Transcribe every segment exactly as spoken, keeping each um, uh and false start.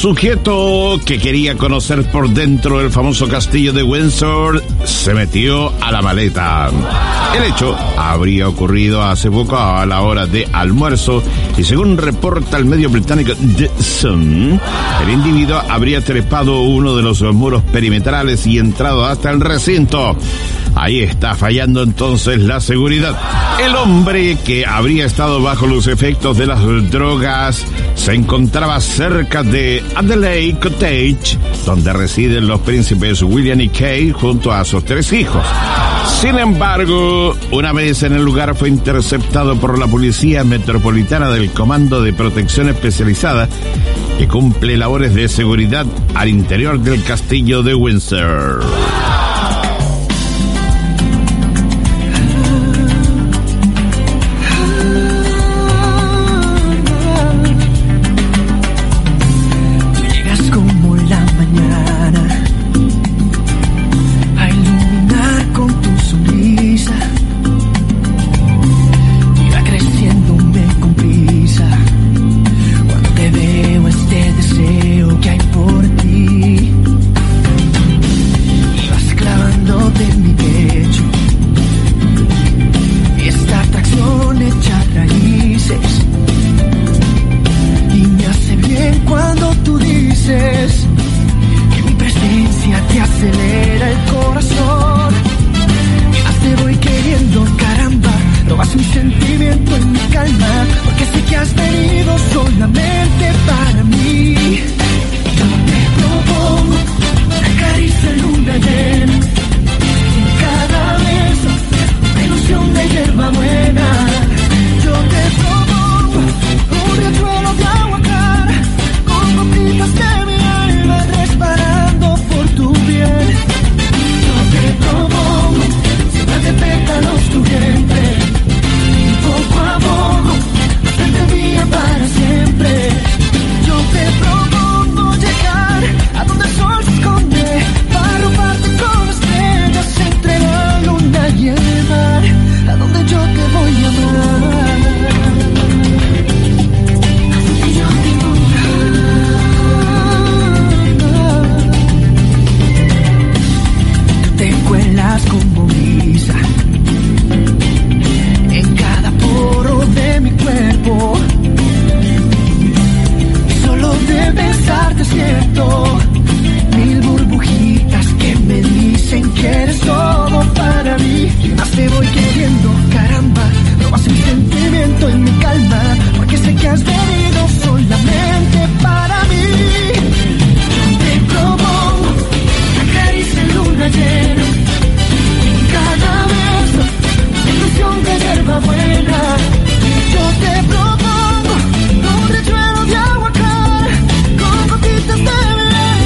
sujeto que quería conocer por dentro el famoso castillo de Windsor se metió a la maleta. El hecho habría ocurrido hace poco a la hora de almuerzo y según reporta el medio británico The Sun, el individuo habría trepado uno de los muros perimetrales y entrado hasta el recinto. Ahí está fallando entonces la seguridad. El hombre, que habría estado bajo los efectos de las drogas, se encontraba cerca de Adelaide Cottage, donde residen los príncipes William y Kate junto a sus tres hijos. Sin embargo, una vez en el lugar fue interceptado por la Policía Metropolitana del Comando de Protección Especializada, que cumple labores de seguridad al interior del castillo de Windsor. Con gotitas de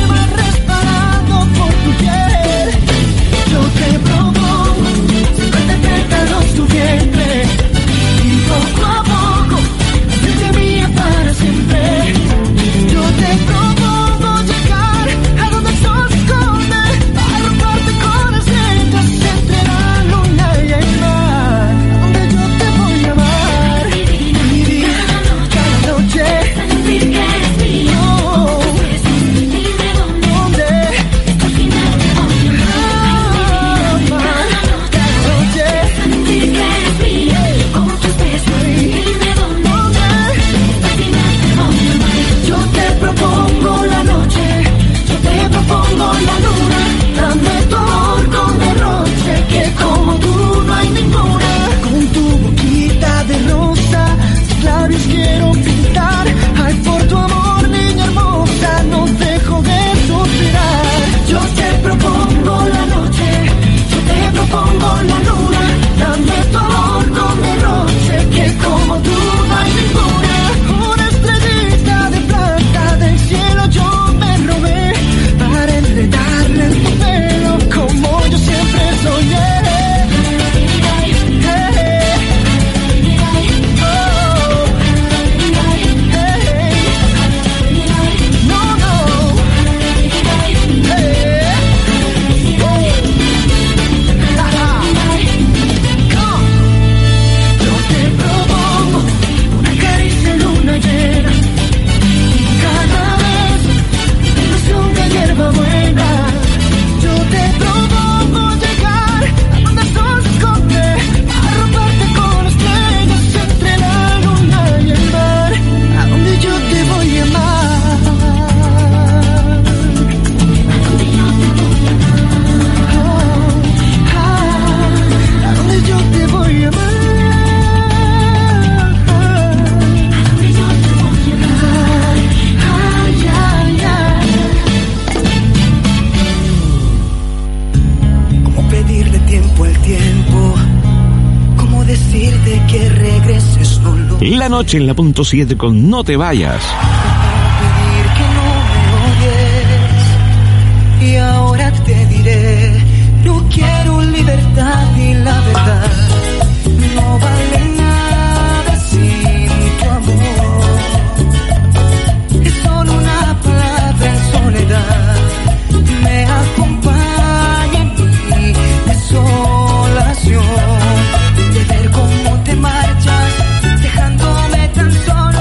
decirte que regreses, no lo sé. La noche en la punto siete con No Te Vayas. Pedir que no me odies, y ahora te diré, no quiero libertad y la verdad no vale nada sin tu amor. Es solo una palabra en soledad, me acompaña en mi desolación, de ver cómo te marchas dejándome tan solo.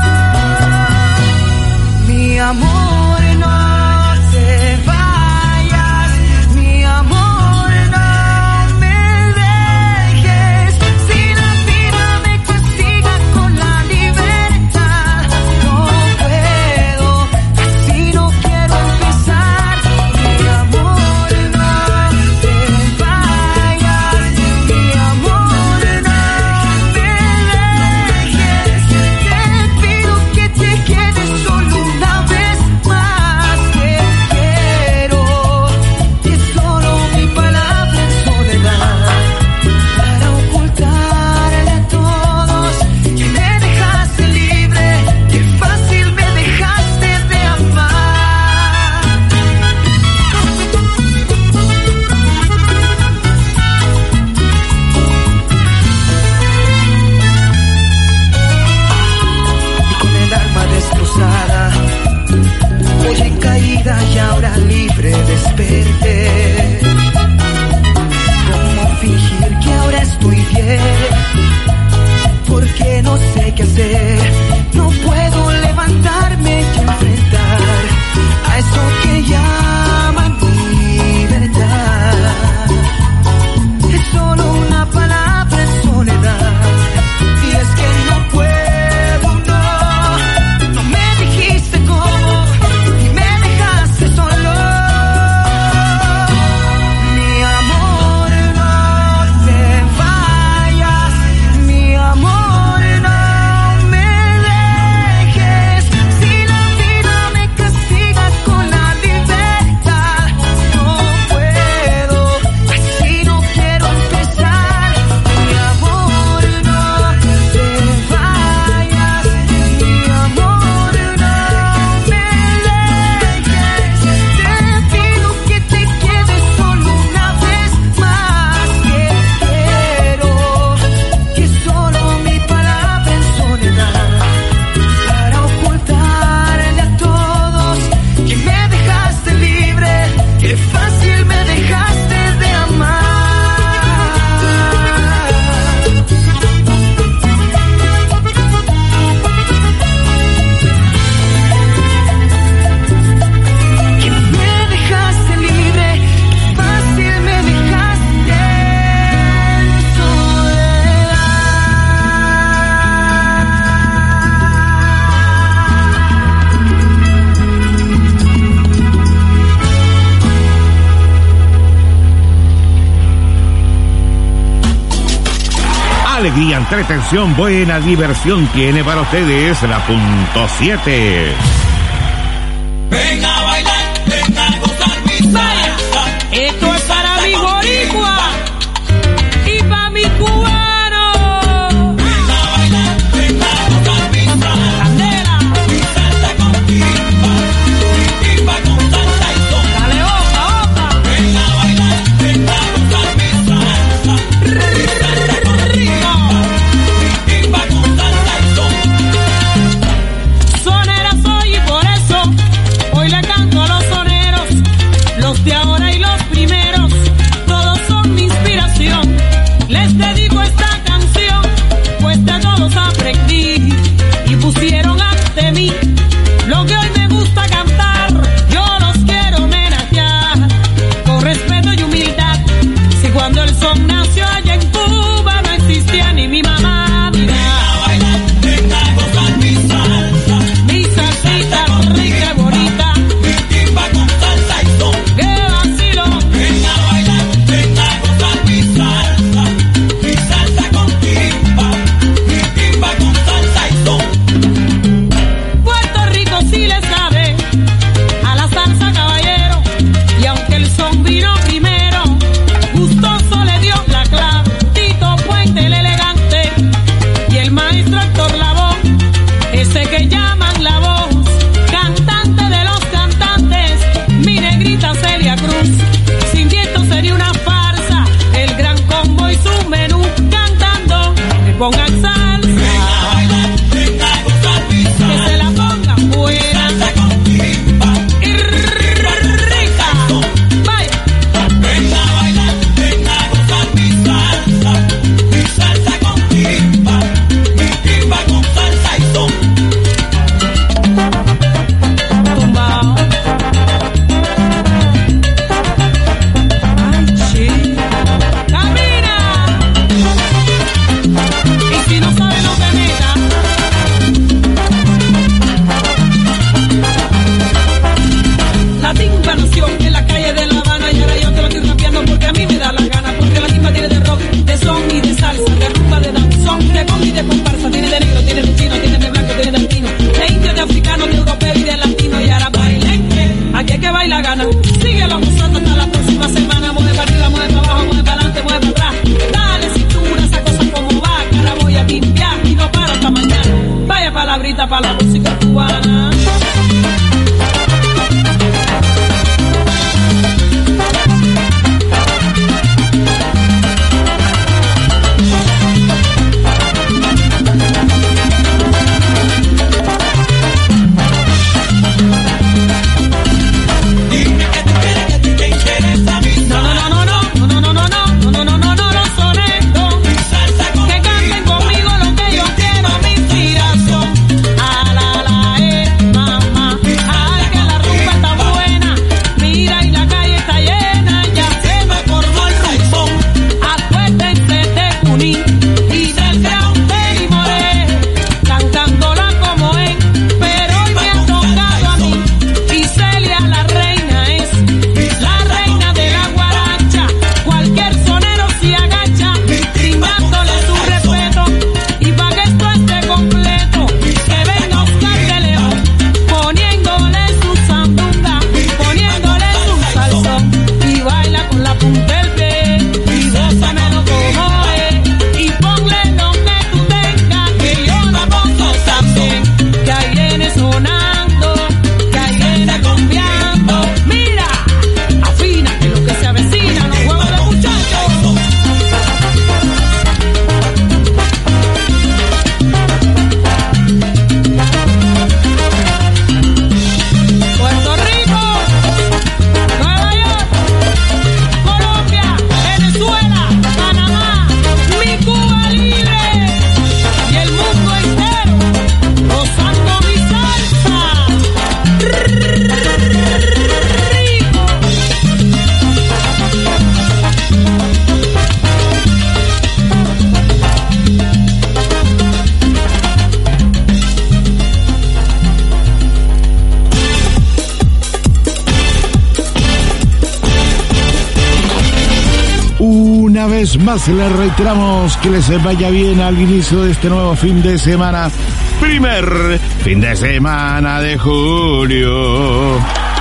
Mi amor, no te vayas, mi amor, no me dejes. Si la vida me castiga con la libertad, no puedo, así no quiero empezar. Mi amor, no te vayas, mi amor, no me dejes. Te pido que te quedes solo una vez más, que quiero, que solo mi palabra en soledad, para ocultarle a todos que me dejaste libre, que fácil me dejaste de amar. Y con el alma destrozada, hoy en caída y ahora libre desperté. ¿Cómo fingir que ahora estoy bien? Porque no sé qué hacer, no puedo levantarme y enfrentar a eso que llaman libertad. Es solo una palabra en soledad, y es que no puedo, no, no me dijiste cómo y me dejaste solo. Mi amor, no te vayas, mi amor, no me dejes. Si la vida me castiga con la libertad, no puedo, así no quiero empezar. Mi amor, no te vayas, mi amor, no me dejes. Te pido que te quedes solo una vez más, que quiero, que solo mi palabra en soledad, para ocultarle a todos que me dejaste libre, que fácil me dejaste de amar. Que me dejaste libre, que fácil me dejaste en soledad. Alegría, entretención, buena diversión tiene para ustedes la punto siete. Ven a bailar, ven a gozar mi salsa. Esto es para mi boricua y para mi cubano. Ven a bailar, ven a gozar mi salsa. Candela, Mi salsa con timba, mi timba con salsa y son. dale oca, oca. Ven a bailar, ven a gozar mi salsa. Mi salsa con timba, mi timba con salsa y son. Sonera soy y por eso hoy le canto a los Una vez más les reiteramos que les vaya bien al inicio de este nuevo fin de semana. Primer fin de semana de julio.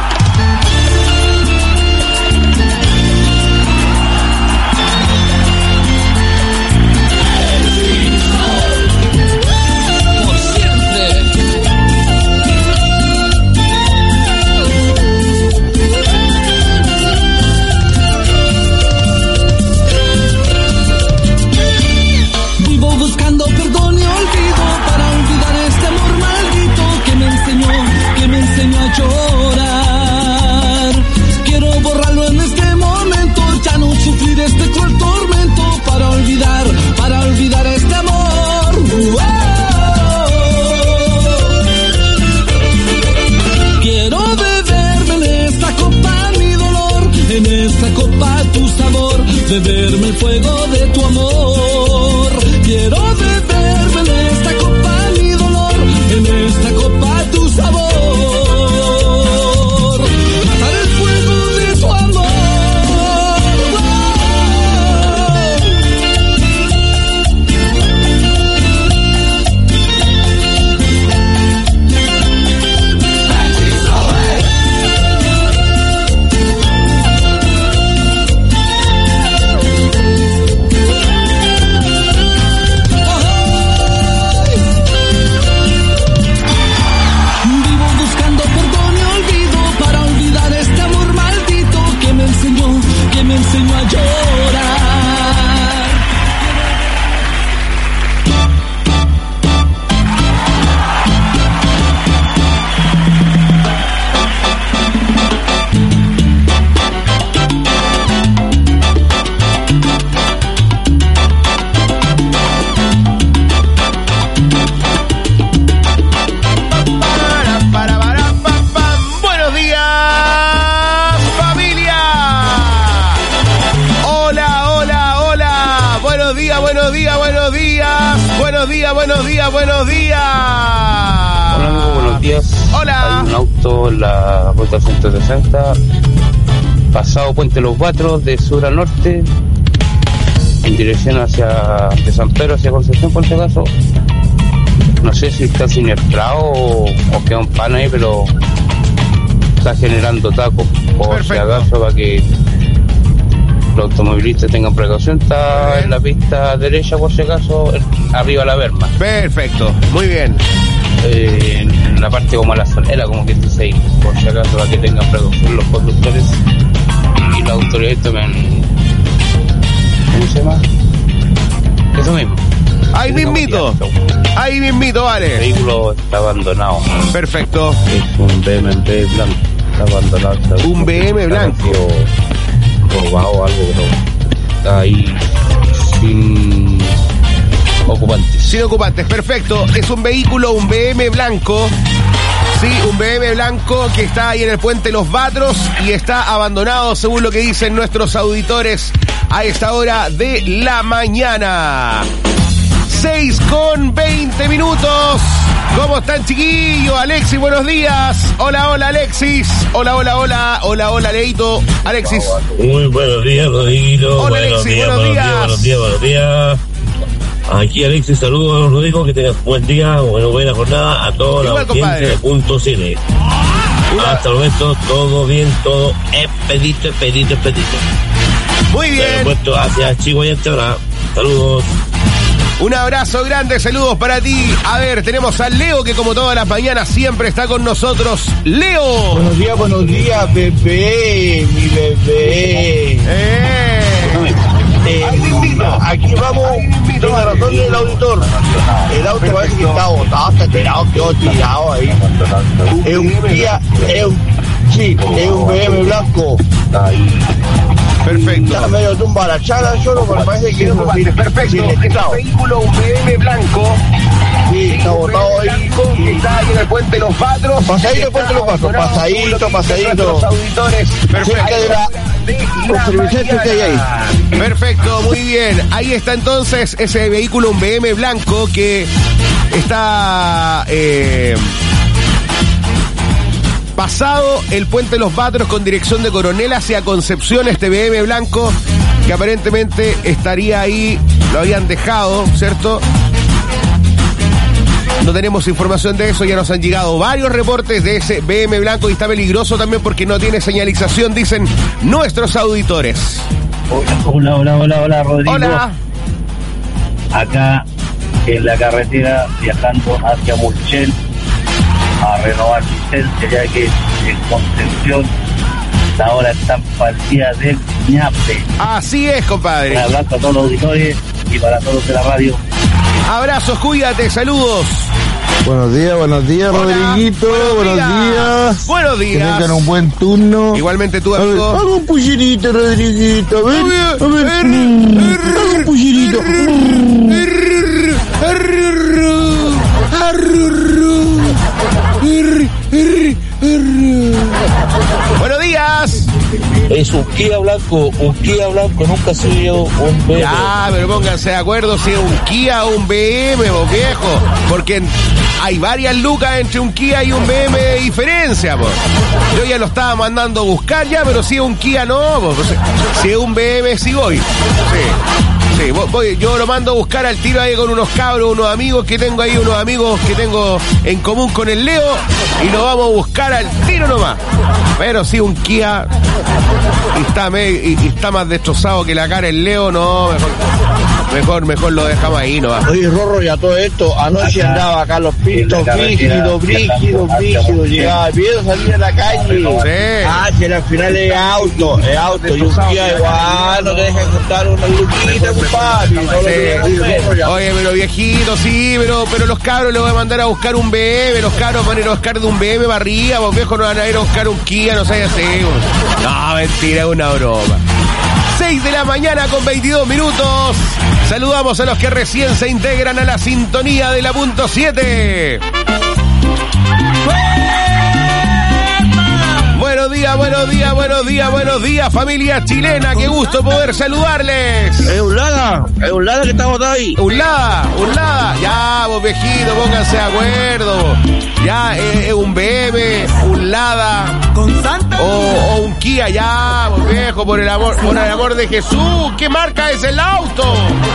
Llorar. Quiero borrarlo en este momento, ya no sufrir este cruel tormento, para olvidar, para olvidar este amor. ¡Wow! Quiero beberme en esta copa mi dolor, en esta copa tu sabor, beberme el fuego de tu amor. Quiero beberme en esta copa mi dolor, en esta copa tu sabor. Buenos días, buenos días. Hola amigo, buenos días. Hola. Hay un auto en la ruta ciento sesenta, pasado Puente Los Batros, de sur a norte, en dirección hacia de San Pedro, hacia Concepción, por si acaso. No sé si está siniestrado o, o queda un pan ahí, pero está generando tacos. Por si acaso, para que los automovilistas tengan precaución. Está en la pista derecha, por si acaso, arriba a la Berma. Perfecto, muy bien. Eh, en la parte como a la solera, como que dice ahí, por si acaso, para que tengan precaución los conductores y las autoridades tomen, ¿cómo se llama? Eso mismo. Ahí mismito, ahí mismito, vale. El vehículo está abandonado. Perfecto. Es un B M W blanco, está abandonado. Está un B M blanco. Robado o algo, pero está ahí sin ocupantes. Sin ocupantes, perfecto. Es un vehículo, un B M blanco. Sí, un B M blanco que está ahí en el puente Los Batros y está abandonado, según lo que dicen nuestros auditores a esta hora de la mañana. seis con veinte minutos. ¿Cómo están, chiquillos? Alexis, buenos días. Hola, hola, Alexis. Hola, hola, hola. Hola, hola, Leito. Alexis. Muy buenos días, Rodrigo. Hola, buenos, Alexis, días, buenos, buenos días. días, buenos días, buenos días. Aquí, Alexis, saludos, Rodrigo. Que tengas buen día, bueno, buena jornada a toda la audiencia de Punto Cine. Una... Hasta el momento, todo bien, todo expedito, expedito, expedito. Muy bien. Aeropuerto hacia Chihuayante ahora. Saludos. Un abrazo grande, saludos para ti. A ver, tenemos a Leo, que como todas las mañanas siempre está con nosotros. ¡Leo! Buenos días, buenos días, bebé, mi bebé. ¡Eh! Eh, aquí vamos, tiene razón el auditor. El auto parece que está botado, está tirado, quedó tirado ahí. Es un día, es un, sí, es un B M blanco. Perfecto. Está medio tumba la chala, solo, pero parece que es un perfecto. Es un vehículo, un B M blanco. Sí, está botado ahí. Que está ahí en el puente Los Batros. Pasadito, puente Los Batros, pasadito, pasadito. Auditores. Cerca de la conservación que hay ahí. Perfecto, muy bien. Ahí está entonces ese vehículo, un B M blanco que está eh, pasado el puente Los Batros con dirección de Coronel hacia Concepción. Este B M blanco que aparentemente estaría ahí, lo habían dejado, ¿cierto? No tenemos información de eso, ya nos han llegado varios reportes de ese B M blanco y está peligroso también porque no tiene señalización, dicen nuestros auditores. Hola, hola, hola, hola, Rodrigo. Hola. Acá en la carretera viajando hacia Mulchel a renovar licencia, ya que en Concepción la hora está partida del ñape. Así es, compadre. Un abrazo a todos los auditores y para todos de la radio. Abrazos, cuídate, saludos. Buenos días, buenos días, Hola, Rodriguito. buenos Buenos días. días. Buenos días. Que tengan un buen turno. Igualmente tú, A ver, amigo. haga un pucherito, Rodriguito. A ver, a ver. Haga un pucherito. Buenos días. Es un Kia blanco, un Kia blanco, nunca se vio un B M. Ya, pero pónganse de acuerdo si es un Kia o un B M, vos viejo. Porque hay varias lucas entre un Kia y un B M de diferencia, po. Yo ya lo estaba mandando a buscar ya, pero si es un Kia no, po. Si es un B M sí voy. Sí. Sí, voy, yo lo mando a buscar al tiro ahí con unos cabros, unos amigos que tengo ahí, unos amigos que tengo en común con el Leo, y lo vamos a buscar al tiro nomás. Pero sí, un Kia y está, me, y, y está más destrozado que la cara el Leo, no, mejor, mejor, mejor lo dejamos ahí nomás. Oye, Rorro, y a todo esto, anoche Acá, andaba acá los pintos, brígidos, brígidos, brígidos, llegaba bien, salía a la calle. Sí. Ah, que al final es auto, es auto, y un día igual, no te dejan contar una luquita, compadre. No lo Sí. Oye, pero viejito, sí, pero, pero los cabros le voy a mandar a buscar un B M, los cabros van a ir a buscar de un B M para arriba, vos viejos no van a ir a buscar un Kia, no sé así. No, mentira, es una broma. seis de la mañana con veintidós minutos. Saludamos a los que recién se integran a la sintonía de la punto siete. Buenos días, buenos días, buenos días, buenos días, familia chilena. Qué gusto poder saludarles. Es un lada, es un lada que está botado ahí. Un lada, un lada. Ya, vos viejito, pónganse de acuerdo. Ya, es eh, un B M, un Lada. O, o un Kia, ya, vos viejo, por el amor, por el amor de Jesús. ¿Qué marca es el auto?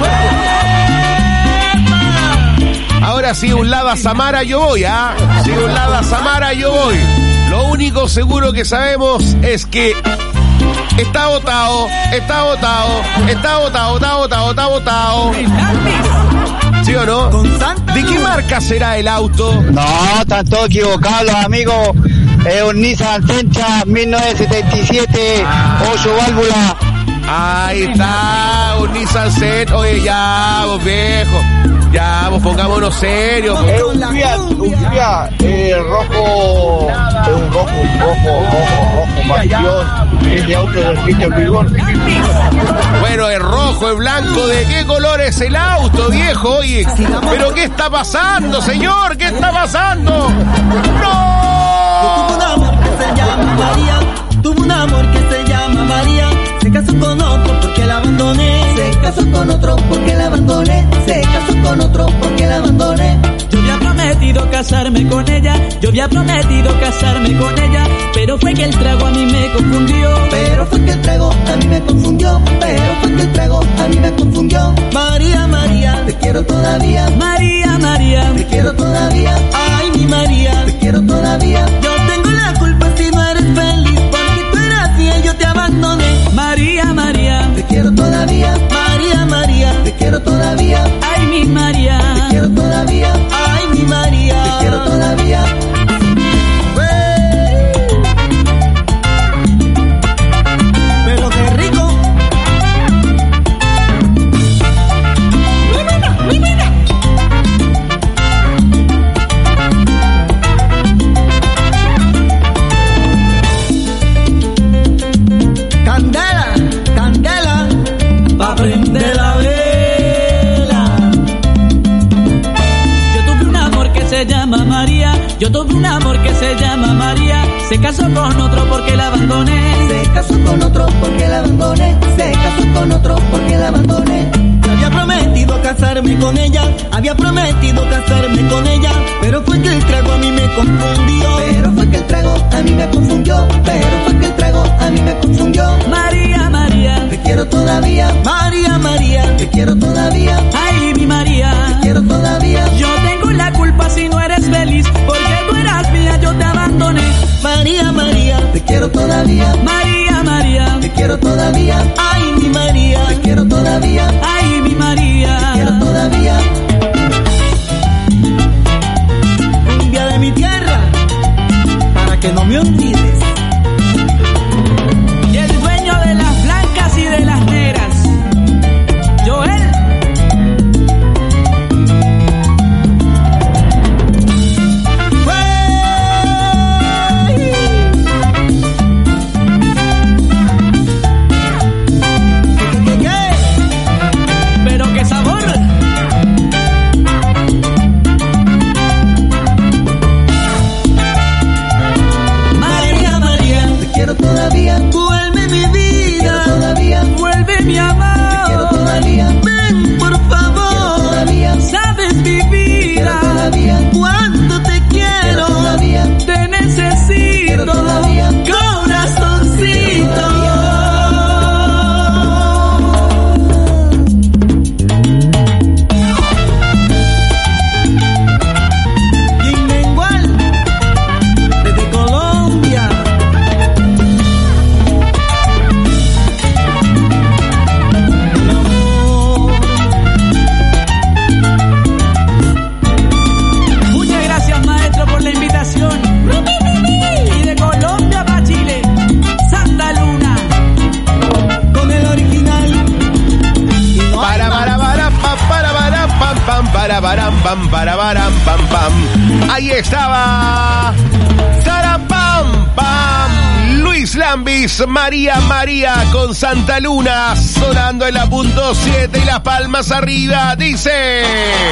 Ahora sí, un Lada Samara yo voy, ¿ah? Sí, un Lada Samara yo voy. Lo único seguro que sabemos es que está botado, está botado, está botado, está botado, está botado. ¿Sí o no? ¿De qué marca será el auto? No, están todos equivocados los amigos. Es un Nissan Sentra mil novecientos setenta y siete, ocho válvulas. Ahí está, un Nissan Sentra. Oye, ya, vos viejo. Ya, vos pongámonos serios. Es un Fiat, un Fiat eh, rojo, es un rojo, un rojo, rojo, rojo, pasión. Ese auto del Cristian Vigor. Bueno, es rojo, es blanco. ¿De qué color es el auto, viejo? Oye, ¿pero qué está pasando, señor? ¿Qué está pasando? ¡No! Tuvo un amor que se llama María, tuvo un amor que se llama María. Se casó con otro porque la abandoné. Se casó con otro porque la abandoné. Se casó con otro porque la abandoné. Yo había prometido casarme con ella. Yo había prometido casarme con ella. Pero fue que el trago a mí me confundió. Pero fue que el trago a mí me confundió. Pero fue que el trago a mí me confundió. María, María, te quiero todavía. María, María, te quiero todavía. Ay, mi María, te quiero todavía. Yo tengo la culpa si no eres feliz. Porque tú eras fiel, yo te abandoné. María, María, te quiero todavía. María, María, te quiero todavía. Ay, mi María, te quiero todavía. Ay, mi María, te quiero todavía. Pero qué rico. Mi vida, mi vida. Candela, candela, pa' prender la vela. Yo tuve un amor que se llama María. Yo tuve un amor que se llama María. Se casó con otro porque la abandoné. Se casó con otro porque la abandoné. Se casó con otro porque la abandoné. Yo había prometido casarme con ella. Había prometido casarme con ella. Pero fue que el trago a mí me confundió. Pero fue que el trago a mí me confundió. Pero fue que el trago a mí me confundió. María, María, te quiero todavía. todavía. María, María, te quiero todavía. Ay, mi María, te quiero todavía. Yo tengo la culpa si no eres feliz, porque tú eras mía, yo te abandoné. María, María, te quiero todavía. María, María, te quiero todavía. Ay, mi María, te quiero todavía. Ay, mi María, te quiero todavía. Cumbia de mi tierra, para que no me olvides. Y el dueño de las blancas y de las negras, Joel. Pero qué sabor. María, María, te quiero todavía. Vuelve mi vida, todavía. Vuelve mi amor, te quiero todavía. Ven por favor, todavía. Sabes mi vida, todavía. Cuánto te quiero, todavía. Te necesito, todavía. Corazoncito. Y de Colombia para Chile, Santa Luna, con el original. Para para para pam para para pam pam para para pam para para pam pam. Ahí estaba. Saram pam pam. Luis Lambis, María María con Santa Luna sonando en la punto siete y las palmas arriba. Dice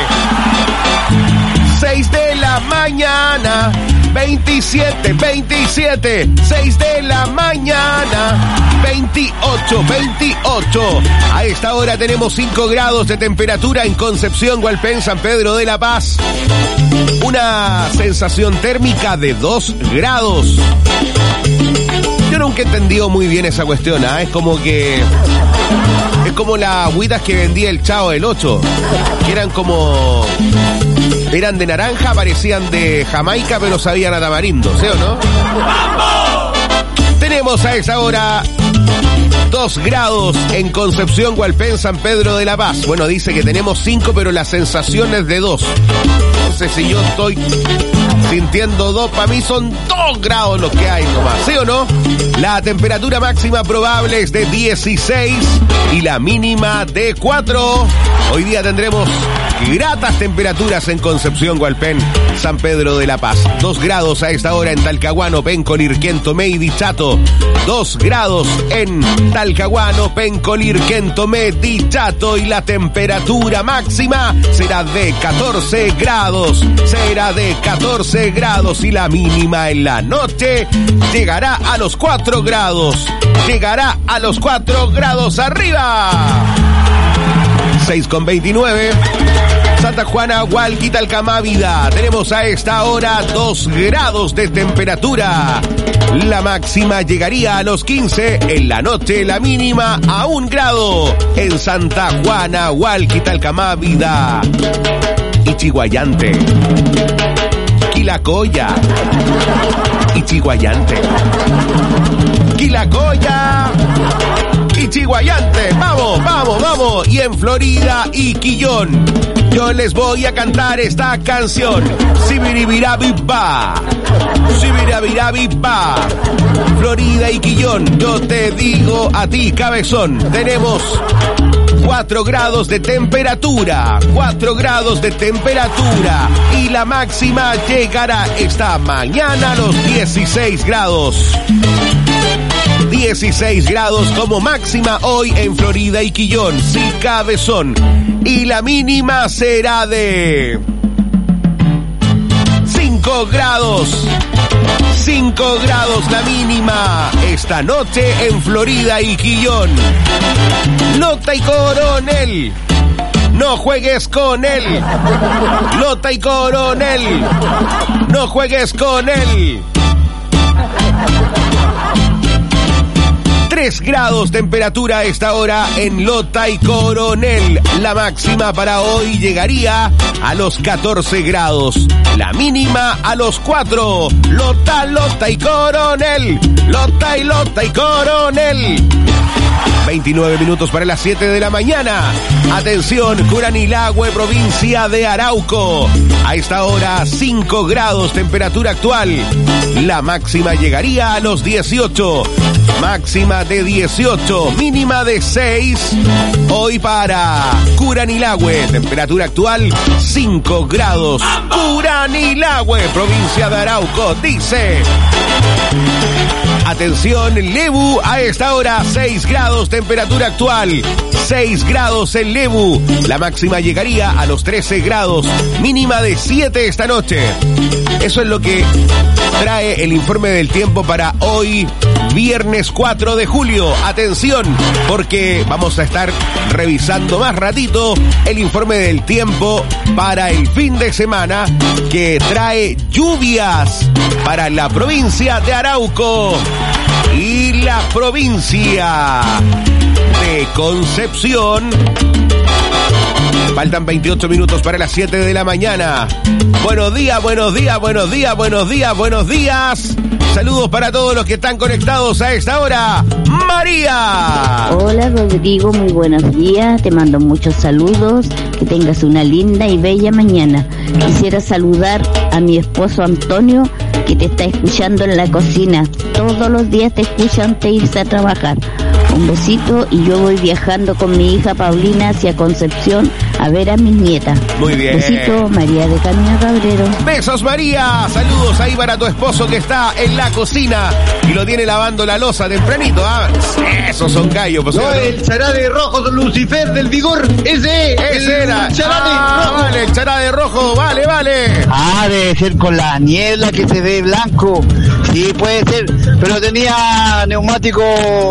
seis de la mañana, veintisiete, veintisiete, seis de la mañana, veintiocho, veintiocho. A esta hora tenemos cinco grados de temperatura en Concepción, Hualpén, San Pedro de la Paz. Una sensación térmica de dos grados. Yo nunca he entendido muy bien esa cuestión, ¿eh? Es como que... Es como las agüitas que vendía el Chavo del ocho, que eran como... Eran de naranja, parecían de Jamaica, pero sabían a tamarindo, ¿sí o no? ¡Vamos! Tenemos a esa hora dos grados en Concepción, Hualpén, San Pedro de la Paz. Bueno, dice que tenemos cinco, pero la sensación es de dos. Entonces, si yo estoy sintiendo dos, para mí son dos grados los que hay nomás, ¿sí o no? La temperatura máxima probable es de dieciséis y la mínima de cuatro. Hoy día tendremos gratas temperaturas en Concepción, Hualpén, San Pedro de la Paz. Dos grados a esta hora en Talcahuano, Penco, Tomé y Dichato. Dos grados en Talcahuano, Penco, Tomé, Dichato. Y la temperatura máxima será de catorce grados. Será de catorce grados y la mínima en la noche llegará a los cuatro grados. Llegará a los cuatro grados arriba. seis con veintinueve. Santa Juana, Hualqui, Talcamávida. Tenemos a esta hora dos grados de temperatura. La máxima llegaría a los quince. En la noche la mínima a un grado. En Santa Juana, Hualqui, Talcamávida. Ichiguayante. Quilacoya. Ichiguayante. Quilacoya. Ichiguayante. Vamos, vamos, vamos. Y en Florida y Quillón, yo les voy a cantar esta canción. Sibiribirabiba. Sibiribirabiba. Florida y Quillón, yo te digo a ti, cabezón, tenemos cuatro grados de temperatura. cuatro grados de temperatura. Y la máxima llegará esta mañana a los dieciséis grados. dieciséis grados como máxima hoy en Florida y Quillón, sí, cabezón. Y la mínima será de cinco grados. cinco grados la mínima esta noche en Florida y Quillón. Lota y Coronel, no juegues con él. Lota y Coronel, no juegues con él. tres grados temperatura a esta hora en Lota y Coronel. La máxima para hoy llegaría a los catorce grados. La mínima a los cuatro. Lota, Lota y Coronel. Lota y Lota y Coronel. veintinueve minutos para las siete de la mañana. Atención, Curanilahue, provincia de Arauco. A esta hora, cinco grados temperatura actual. La máxima llegaría a los dieciocho. Máxima de dieciocho, mínima de seis. Hoy para Curanilahue, temperatura actual cinco grados. Curanilahue, provincia de Arauco, dice. Atención, Lebu, a esta hora seis grados temperatura actual. seis grados en Lebu. La máxima llegaría a los trece grados. Mínima de siete esta noche. Eso es lo que trae el informe del tiempo para hoy, viernes cuatro de julio. Atención, porque vamos a estar revisando más ratito el informe del tiempo para el fin de semana, que trae lluvias para la provincia de Arauco y la provincia de Concepción. Faltan veintiocho minutos para las siete de la mañana. Buenos días, buenos días, buenos días, buenos días, buenos días. Saludos para todos los que están conectados a esta hora. María. Hola Rodrigo, muy buenos días. Te mando muchos saludos. Que tengas una linda y bella mañana. Quisiera saludar a mi esposo Antonio, que te está escuchando en la cocina. Todos los días te escucha antes de irse a trabajar. Un besito, y yo voy viajando con mi hija Paulina hacia Concepción a ver a mis nietas. Muy bien. Besito, María de Camino Cabrero. Besos, María. Saludos ahí para tu esposo que está en la cocina y lo tiene lavando la loza tempranito. ¿Ah? Esos son gallos. Pues, no, el charade rojo, Lucifer del Vigor. Ese, ese era. El charade ah, rojo. Vale, el charade rojo. Vale, vale. Ah, debe ser con la niebla que se ve blanco. Sí, puede ser. Pero tenía neumático...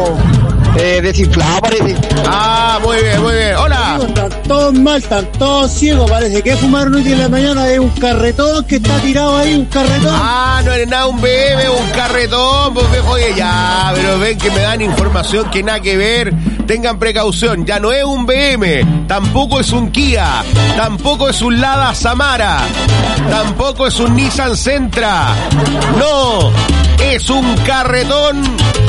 Eh, desinflado parece. Ah, muy bien, muy bien. Hola. Están todos mal, están todos ciegos. Parece que fumaron hoy en la mañana de un carretón que está tirado ahí, un carretón. Ah, no es nada un B M, un carretón. Pues viejo, oye, ya, pero ven que me dan información que nada que ver. Tengan precaución, ya no es un B M, tampoco es un Kia, tampoco es un Lada Samara, tampoco es un Nissan Sentra. No, es un carretón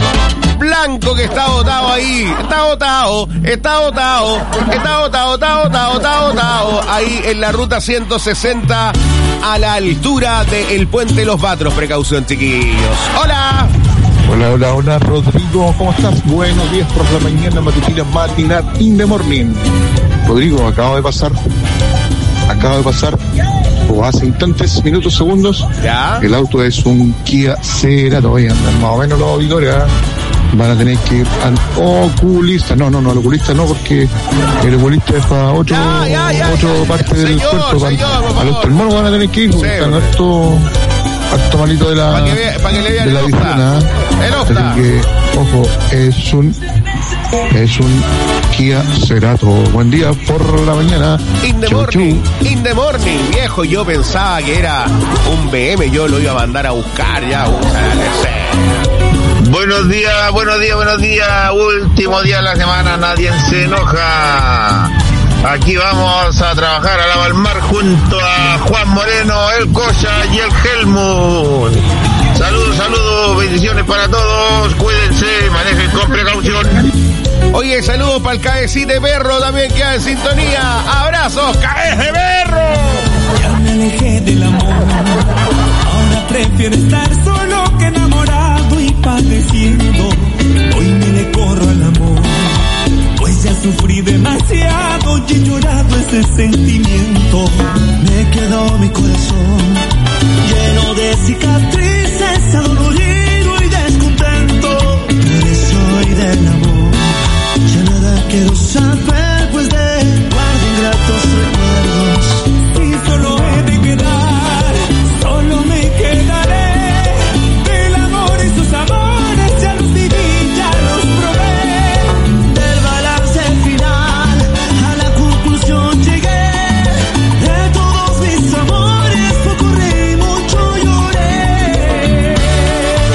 blanco que está botado ahí, está botado, está botado, está botado, está botado, está botado, ahí en la ruta ciento sesenta a la altura del puente Los Batros. Precaución, chiquillos. Hola. Hola, hola, hola, Rodrigo, ¿cómo estás? Buenos días por la mañana, matutina, matinal, in the morning. Rodrigo, acabo de pasar, acabo de pasar, o hace instantes, minutos, segundos, ¿ya? El auto es un Kia Cerato, voy a andar más o menos los auditores, ¿eh? Van a tener que ir al oculista. No, no, no, al oculista no, porque el oculista es para otro, ya, ya, ya, otro ya, parte señor, del cuerpo. Para, señor, a los oftalmólogos van a tener que ir, porque sí, están harto, harto malito de la, para que, vea, para que le vean de la visión. El Osta. Así que, ojo, es un, es un Kia Cerato. Buen día por la mañana. In the chau, morning, chau. In the morning, viejo. Yo pensaba que era un B M, yo lo iba a mandar a buscar ya. O sea, buenos días, buenos días, buenos días. Último día de la semana, nadie se enoja. Aquí vamos a trabajar a la Balmar junto a Juan Moreno, el Cocha y el Helmut. Saludos, saludos, bendiciones para todos. Cuídense, manejen con precaución. Oye, saludos para el cabecita de perro también, que en sintonía. Abrazos, cabeza de perro. Ya me alejé del amor. Ahora prefiero estar solo que enamorado y padeciendo. Hoy me le corro al amor, pues ya sufrí demasiado y he llorado ese sentimiento. Me quedó mi corazón lleno de cicatrices, adolorido y descontento. Pero soy del amor, ya nada quiero saber, pues de guardo ingratos recuerdos. Y solo he de quedar, solo me quedaré. Del amor y sus amores ya los viví, ya los probé. Del balance final a la conclusión llegué. De todos mis amores poco reí, mucho lloré.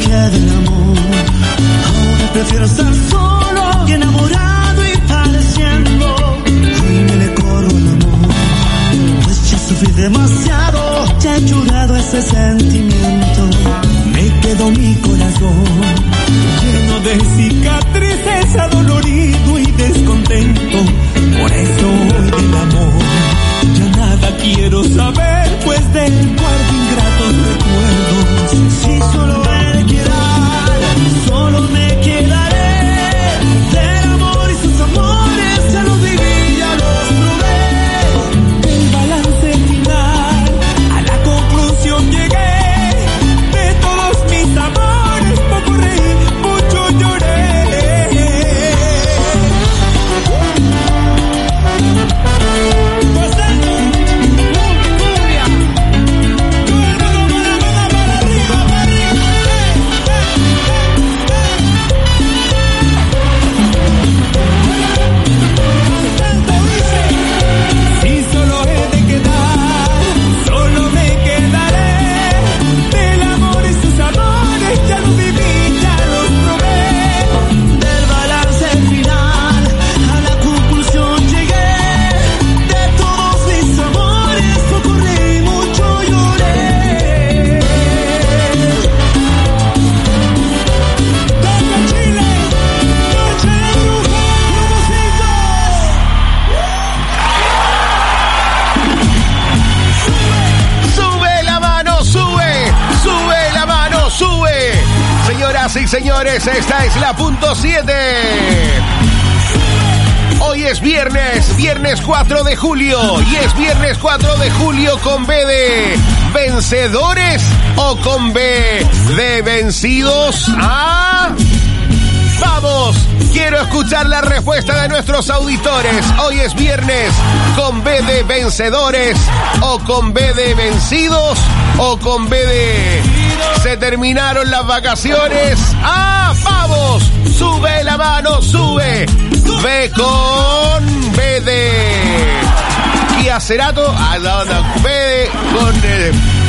alejé del amor. Ahora prefiero estar solo y enamorado y padeciendo. Hoy me le corro el amor, pues ya sufrí demasiado, ya he llorado ese sentimiento. Me quedó mi corazón lleno de cicatrices, adolorido y descontento. Por eso hoy del amor ya nada quiero saber, pues del guardo ingratos recuerdos. Si solo he de quedar, solo me quedaré. Del amor y sus amores ya los viví, ya los probé. El balance final, a la conclusión llegué. De todos mis amores, poco reí, mucho lloré. Sí, señores, esta es la punto siete. Hoy es viernes, viernes cuatro de julio, y es viernes cuatro de julio con B de vencedores o con B de vencidos. ¿Ah? Vamos, quiero escuchar la respuesta de nuestros auditores. Hoy es viernes con B de vencedores o con B de vencidos o con B de se terminaron las vacaciones. ¡Ah, vamos! Sube la mano, sube. B con B de Kia Cerato. Ah, no, no. B de con eh,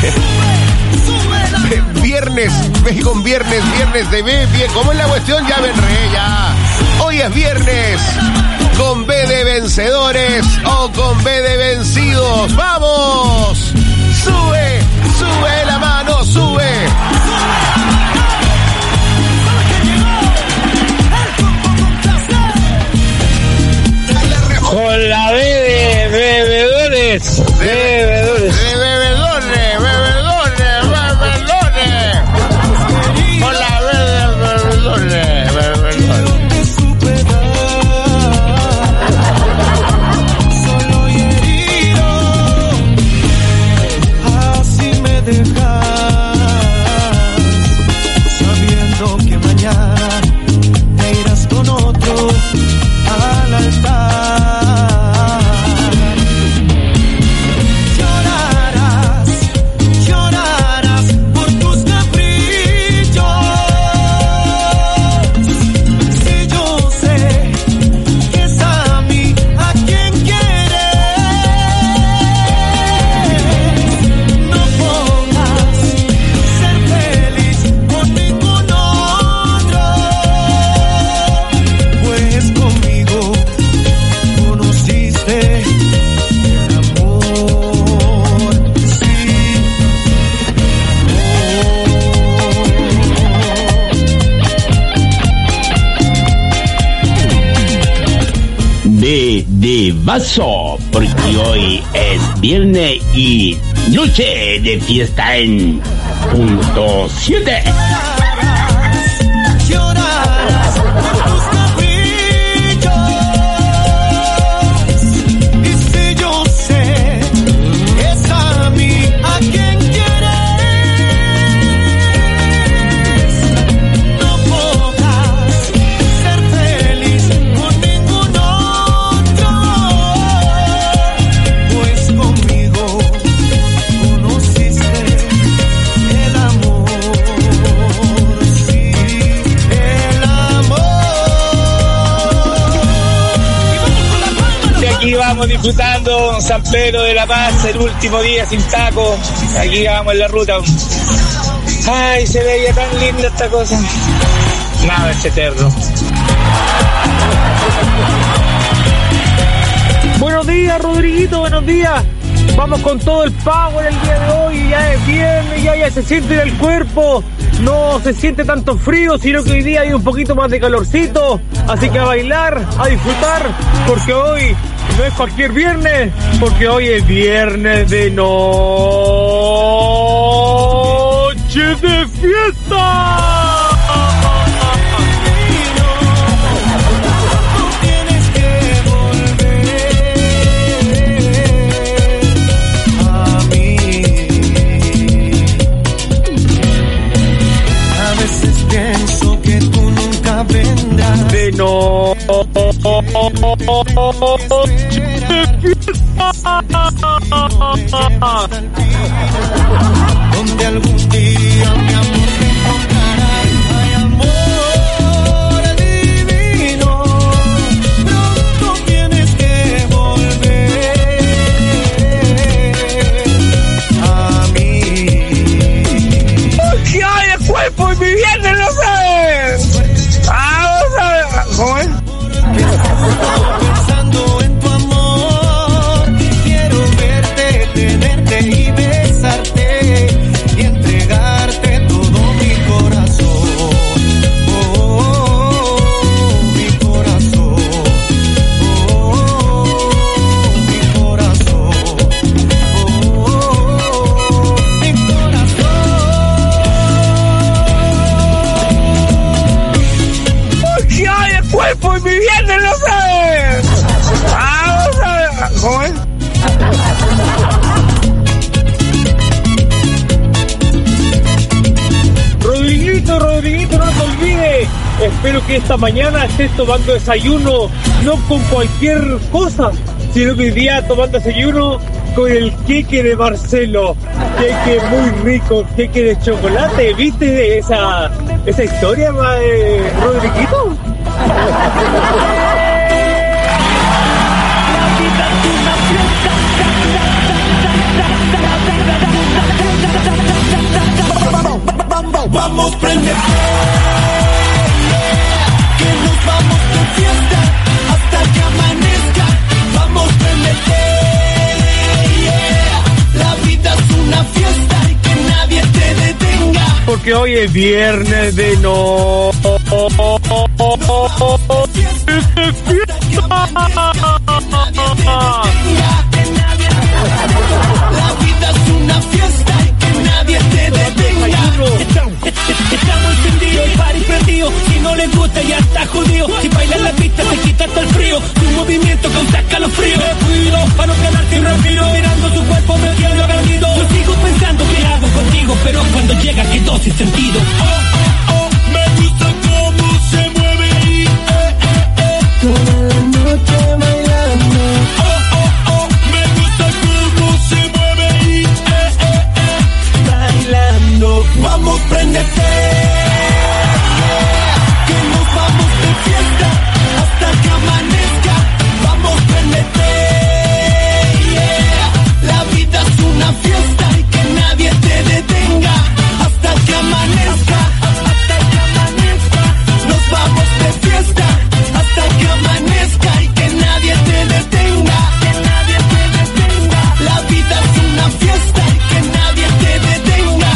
viernes, B con viernes, viernes de B. Bien. ¿Cómo es la cuestión? Ya me enredé, ya. Hoy es viernes con B de vencedores o con B de vencidos. ¡Vamos! Sube, sube la mano, sube. Con la B de bebedores. De bebedores. De bebedores, bebedores, bebedores. Con la B de bebedores, bebedores. Solo y herido, así me dejas, sabiendo que mañana te irás con otro al altar. De vaso, porque hoy es viernes y noche de fiesta en punto siete. Vamos disfrutando San Pedro de la Paz, el último día sin taco. Aquí vamos en la ruta. Ay, se veía tan linda esta cosa. Nada, es eterno. Buenos días, Rodriguito, buenos días. Vamos con todo el power el día de hoy. Ya es viernes, ya, ya se siente en el cuerpo. No se siente tanto frío, sino que hoy día hay un poquito más de calorcito. Así que a bailar, a disfrutar, porque hoy no es cualquier viernes, porque hoy es viernes de noche de fiesta. Pienso que tú nunca vendrás de no donde algún día mi amor te encontrará. Ay, amor divino, pronto tienes que volver a mí. ¿Qué hay el cuerpo y mi viernes no sabes? Ah, no sabes. ¿Cómo es? Pensando en tu amor, quiero verte, tenerte y besarte y entregarte todo mi corazón. Oh, oh, oh, mi corazón. Oh, oh, mi corazón. Oh, oh, mi corazón. ¿Qué hay el cuerpo y mi viernes no sabes? Ah, no sabes. ¿Cómo es? Rodriguito, Rodriguito, no te olvides. Espero que esta mañana estés tomando desayuno, no con cualquier cosa, sino que hoy día tomando desayuno con el queque de Marcelo. Queque muy rico, queque de chocolate. ¿Viste esa, esa historia, eh, Rodriguito? Vamos, prende, que nos vamos de fiesta hasta que amanezca. Vamos, prendete, yeah. La vida es una fiesta y que nadie te detenga. Porque hoy es viernes de no fiesta. La vida es una fiesta y que nadie te detenga. Estamos encendidos, el party prendido. Si no les gusta ya está jodido. Si bailas la pista te quita todo el frío. Tu movimiento causa calofrío. Me cuido para no quedarte rápido. Mirando su cuerpo me quedo perdido. Yo sigo pensando qué hago contigo, pero cuando llega quedó sin sentido. Oh, oh, oh, me gusta cómo se mueve ahí. Eh, eh, eh. Toda la noche bailando. Oh, oh, oh, me gusta cómo se mueve ahí. Eh, eh, eh. Bailando. Vamos, prendete, que nos vamos de fiesta hasta que amanezca. Vamos, prendete, yeah. La vida es una fiesta y que nadie te detenga hasta que amanezca, hasta que amanezca. Nos vamos de fiesta hasta que amanezca y que nadie te detenga, que nadie te detenga. La vida es una fiesta y que nadie te detenga.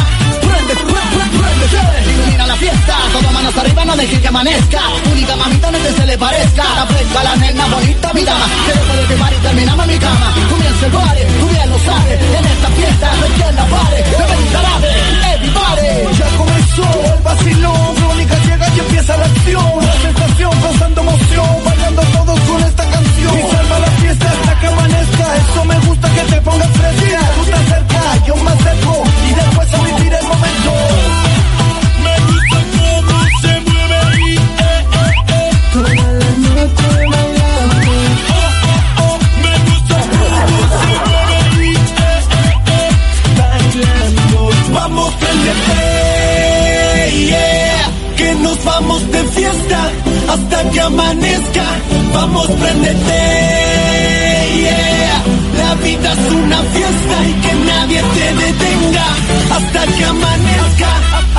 Ilumina la fiesta, todo manos arriba, no dejes que amanezca. Única mamita, no te se le parezca. La fresca, la nena bonita, mi dama. Que después de quemar y terminamos en mi cama. Comienza el party, tú bien lo sabes. En esta fiesta no hay quien la pare. Bebe y jarabe, everybody. Ya comenzó el vacilón, Crónica llega y empieza la acción. La sensación causando emoción, bailando todos con esta canción. Y salva la fiesta hasta que amanezca. Eso me gusta que te pongas fresca. Tú te acercas, yo me acerco y después a vivir el momento. Me gusta cómo se mueve ahí. Eh, eh, eh. Toda la noche bailando. Oh, oh, oh, me gusta cómo se mueve ahí. Eh, eh, eh. Bailando. Vamos, prendete, yeah. Que nos vamos de fiesta hasta que amanezca. Vamos, prendete, yeah. La vida es una fiesta y que nadie te detenga hasta que amanezca.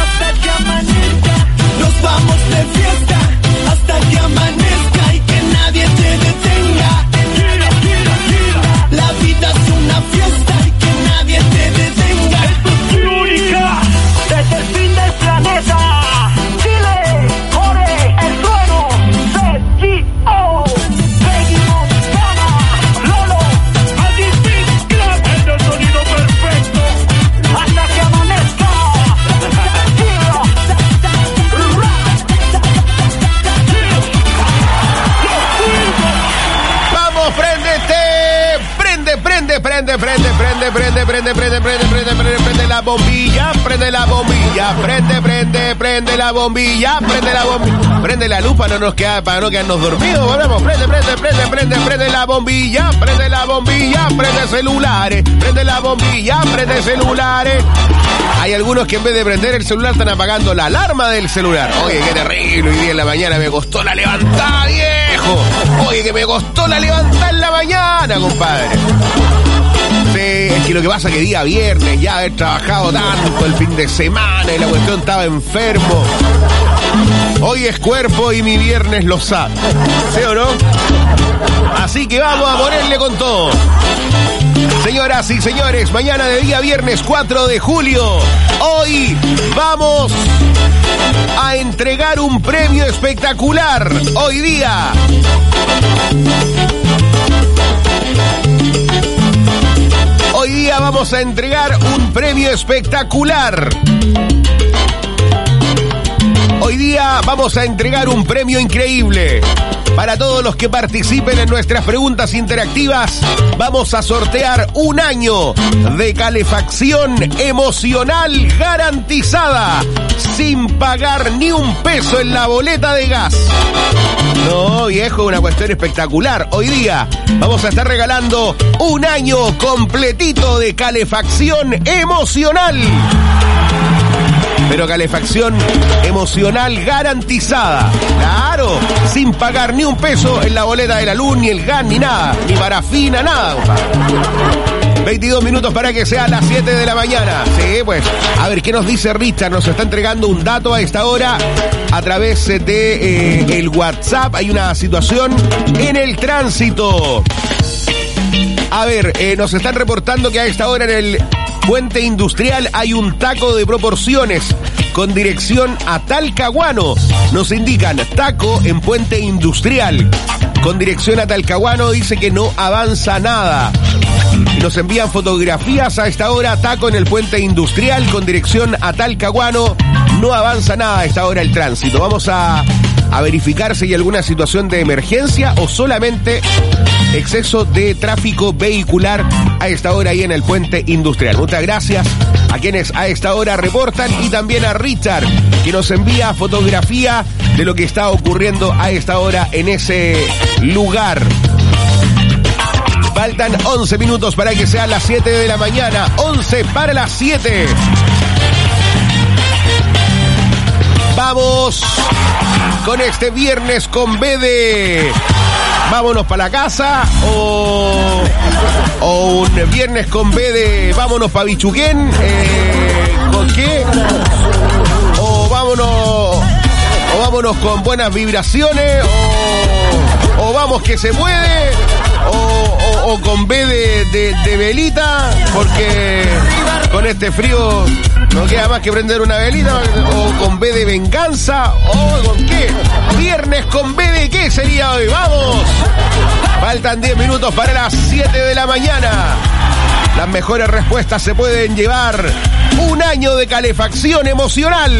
prende, prende, prende, prende, prende la bombilla, prende la bombilla, prende, prende, prende la bombilla, prende la bombilla, prende la luz para no nos quedar, para no quedarnos dormidos, volvemos, prende, prende, prende, prende, prende la bombilla, prende la bombilla, prende celulares, prende la bombilla, prende celulares. Hay algunos que en vez de prender el celular están apagando la alarma del celular. Oye, qué terrible, hoy día en la mañana me costó la levantada, viejo. Oye, que me costó la levantada en la mañana, compadre. Sí, es que lo que pasa es que día viernes, ya haber trabajado tanto el fin de semana y la cuestión estaba enfermo. Hoy es cuerpo y mi viernes lo sabe. ¿Sí o no? Así que vamos a ponerle con todo. Señoras y señores, mañana de día viernes cuatro de julio, hoy vamos a entregar un premio espectacular. Hoy día Hoy día vamos a entregar un premio espectacular. Hoy día vamos a entregar un premio increíble. Para todos los que participen en nuestras preguntas interactivas, vamos a sortear un año de calefacción emocional garantizada, sin pagar ni un peso en la boleta de gas. No, viejo, una cuestión espectacular. Hoy día vamos a estar regalando un año completito de calefacción emocional. Pero calefacción emocional garantizada. Claro, sin pagar ni un peso en la boleta de la luz, ni el gas, ni nada. Ni parafina, nada, compadre. veintidós minutos para que sea las siete de la mañana. Sí, pues, a ver, ¿qué nos dice Richard? Nos está entregando un dato a esta hora a través de eh, el WhatsApp. Hay una situación en el tránsito. A ver, eh, nos están reportando que a esta hora en el Puente Industrial hay un taco de proporciones con dirección a Talcahuano. Nos indican taco en Puente Industrial con dirección a Talcahuano. Dice que no avanza nada. Y nos envían fotografías a esta hora. Taco en el Puente Industrial con dirección a Talcahuano. No avanza nada a esta hora el tránsito. Vamos a, a verificar si hay alguna situación de emergencia o solamente exceso de tráfico vehicular a esta hora ahí en el Puente Industrial. Muchas gracias a quienes a esta hora reportan y también a Richard, que nos envía fotografía de lo que está ocurriendo a esta hora en ese lugar. Faltan once minutos para que sean las siete de la mañana. once para las siete. Vamos con este viernes con B de vámonos para la casa o, o un viernes con B de vámonos para Bichuquén, eh, ¿con qué? O vámonos, o vámonos con buenas vibraciones, o, o vamos que se puede, o, o, o con B de, de, de velita, porque con este frío no queda más que prender una velita, o con B de venganza, o con qué. Viernes con B de qué sería hoy. ¡Vamos! Faltan diez minutos para las siete de la mañana. Las mejores respuestas se pueden llevar un año de calefacción emocional.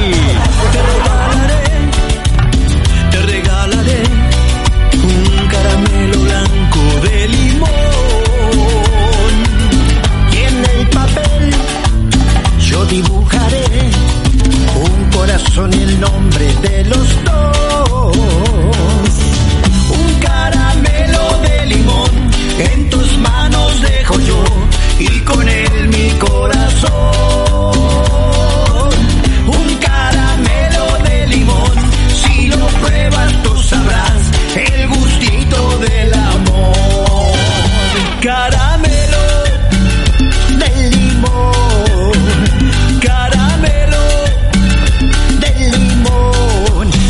Te regalaré un caramelo blanco de limón. Y en el papel yo dibujaré un corazón y el nombre de los dos. Un caramelo de limón en tus manos dejo yo y con él mi corazón. Un caramelo de limón, si lo pruebas tú sabrás el gustito del amor. Caramelo de limón, caramelo de limón,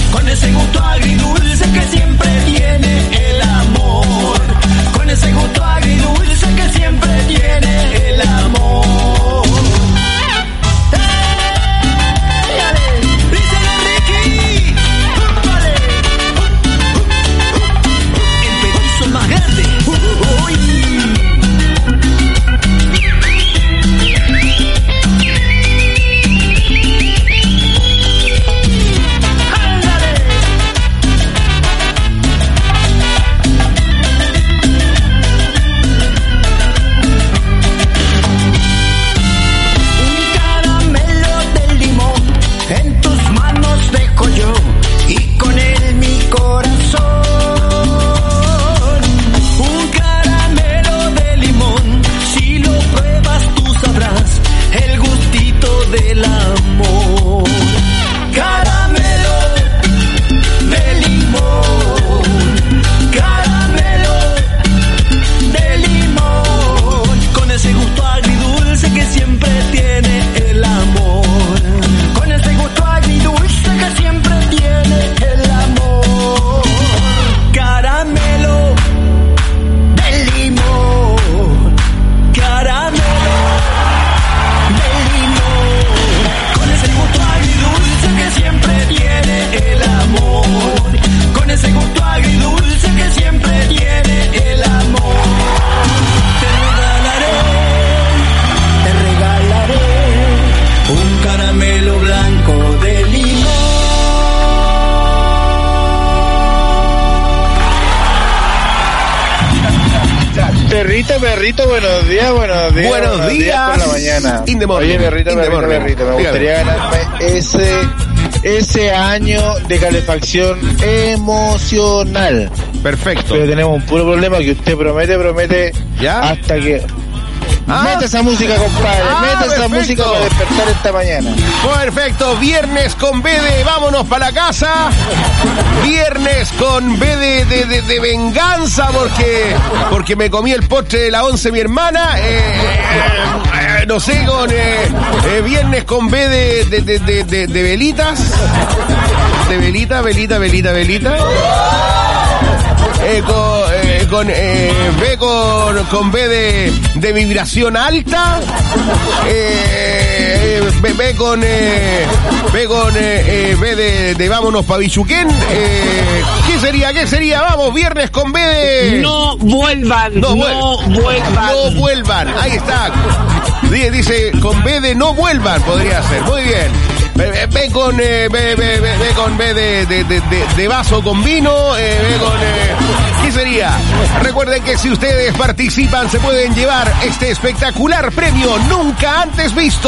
Perrito, perrito, buenos días, buenos días. Buenos, buenos días. días por la mañana. In the morning. Oye, perrito, In perrito, perrito, me gustaría ganarme ese, ese año de calefacción emocional. Perfecto. Pero tenemos un puro problema que usted promete, promete, ¿ya? Hasta que... Ah. Mete esa música, compadre. Ah, Mete perfecto. esa música para despertar esta mañana. Perfecto. Viernes con B de vámonos para la casa. Viernes con B de, de, de, de venganza porque porque me comí el postre de la once mi hermana. Eh, eh, no sé, con eh, eh, viernes con B de, de, de, de, de, de velitas. De velita, velita, velita, velita. Eh, con, eh, con eh, B con, con B de, de vibración alta, eh, B, B con eh, B con eh, eh, B de, de vámonos pa' Bichuquén, eh, ¿qué sería? ¿Qué sería? Vamos, viernes con B de... No vuelvan, no, no vuelvan. No vuelvan, ahí está. Dice, con B de no vuelvan, podría ser, muy bien. B con eh, B, B, B, B con B de, de, de, de, de vaso con vino, eh, B con eh, ¿qué sería? Recuerden que si ustedes participan se pueden llevar este espectacular premio nunca antes visto.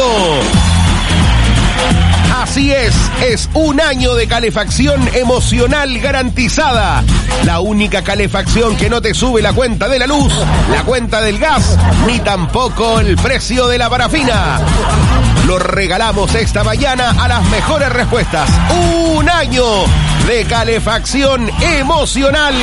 Así es, es un año de calefacción emocional garantizada. La única calefacción que no te sube la cuenta de la luz, la cuenta del gas, ni tampoco el precio de la parafina. Lo regalamos esta mañana a las mejores respuestas. Un año de calefacción emocional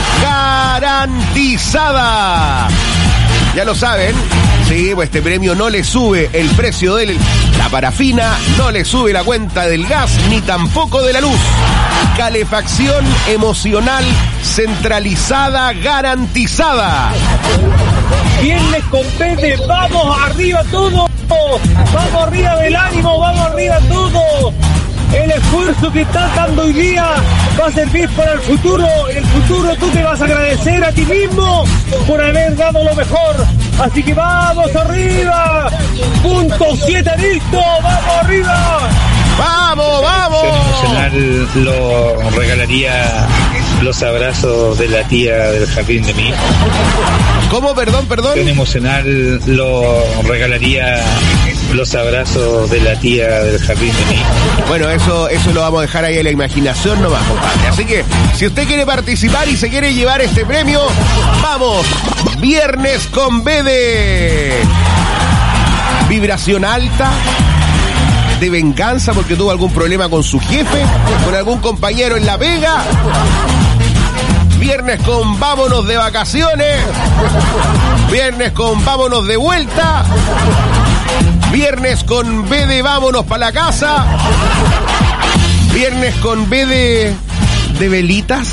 garantizada. Ya lo saben, sí, pues este premio no le sube el precio de la parafina, no le sube la cuenta del gas, ni tampoco de la luz. Calefacción emocional centralizada garantizada. Viernes con B de vamos arriba todos, vamos arriba del ánimo, vamos arriba todos. El esfuerzo que estás dando hoy día va a servir para el futuro. En el futuro tú te vas a agradecer a ti mismo por haber dado lo mejor. Así que vamos arriba. Punto siete listo, vamos arriba. ¡Vamos, vamos! Emocional lo regalaría los abrazos de la tía del jardín de mi hijo. ¿Cómo? Perdón, perdón. En emocional lo regalaría los abrazos de la tía del jardín de mi hijo. Bueno, eso, eso lo vamos a dejar ahí en la imaginación nomás, compadre. Así que, si usted quiere participar y se quiere llevar este premio, vamos, viernes con B de vibración alta, de venganza porque tuvo algún problema con su jefe, con algún compañero en la pega. Viernes con vámonos de vacaciones. Viernes con vámonos de vuelta. Viernes con B de vámonos para la casa. Viernes con B de de velitas.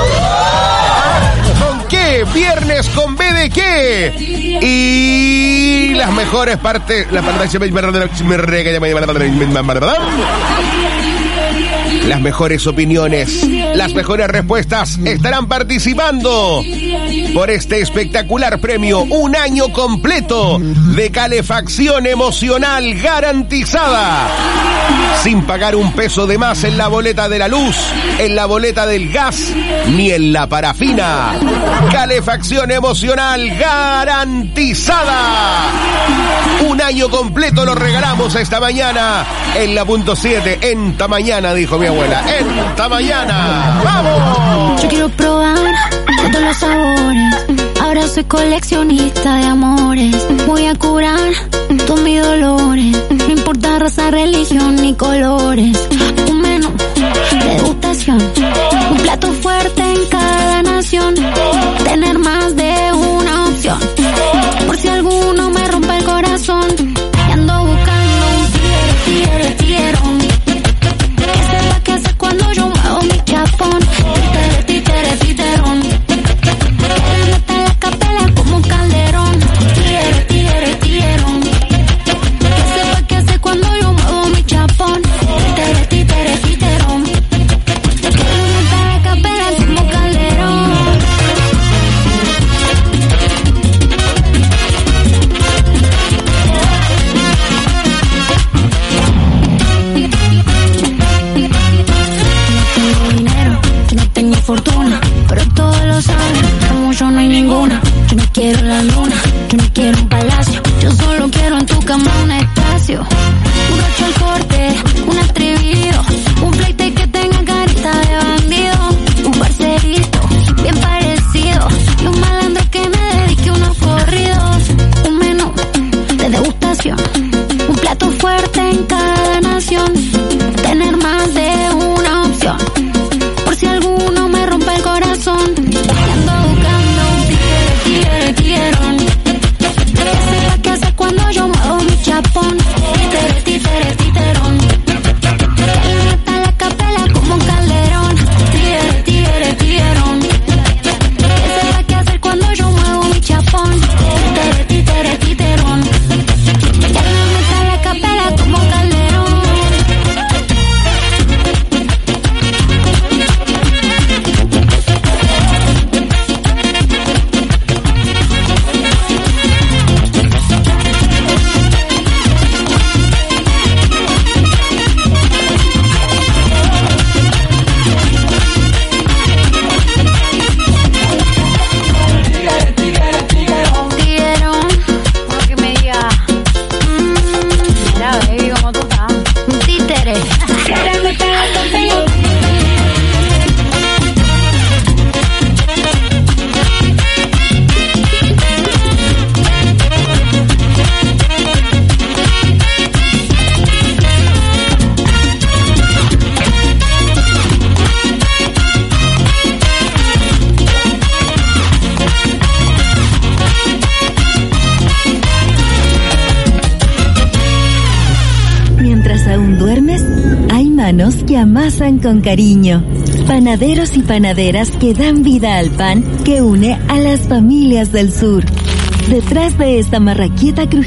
¿Con qué? Viernes con B de qué. Y las mejores partes, la pantalla las mejores opiniones, las mejores respuestas estarán participando por este espectacular premio. Un año completo de calefacción emocional garantizada. Sin pagar un peso de más en la boleta de la luz, en la boleta del gas, ni en la parafina. Calefacción emocional garantizada. Un año completo lo regalamos esta mañana en la punto siete. En esta mañana, dijo mi abuela. En esta mañana. ¡Vamos! Yo quiero probar todos los sabores. Ahora soy coleccionista de amores. Voy a curar todos mis dolores. No importa raza, religión ni colores. Un menú, degustación. Un plato fuerte en cada nación. Tener más de una opción. Por si alguno me rompe el corazón. Y ando buscando un tiguero, tiguero, tiguero. Que sepa qué hacer cuando yo muevo mi chapón. Títere, títere, titerón. Que le meta la capela como un calderón. Tigre, tigre, tiguerón. Que sepa qué hacer cuando yo muevo mi chapón. Títere, títere, titerón. Que le meta la capela como un calderón. Fortuna, pero todos lo saben, como yo no hay ninguna. Yo no quiero quiero la luna, yo no quiero un palacio, yo solo quiero en tu cama un espacio. Un rocho al corte, un atrevido, un pleite que tenga carita de bandido, un parcerito bien parecido y un malandro que me dedique unos corridos. Un menú de degustación, un plato fuerte en cada nación, tener más de una opción, por si alguno me rompe el corazón. Ando buscando un tigre, tigre, tiguerón, que sepa qué hacer cuando yo muevo mi chapón. Títere, títere, titerón, que le meta la capela como un calderón. Tigre, tigre, tiguerón, que sepa qué hacer cuando yo muevo mi chapón. Títere, títere, titerón, que le meta la capela como un calderón. Que amasan con cariño, panaderos y panaderas que dan vida al pan que une a las familias del sur. Detrás de esta marraqueta crujiente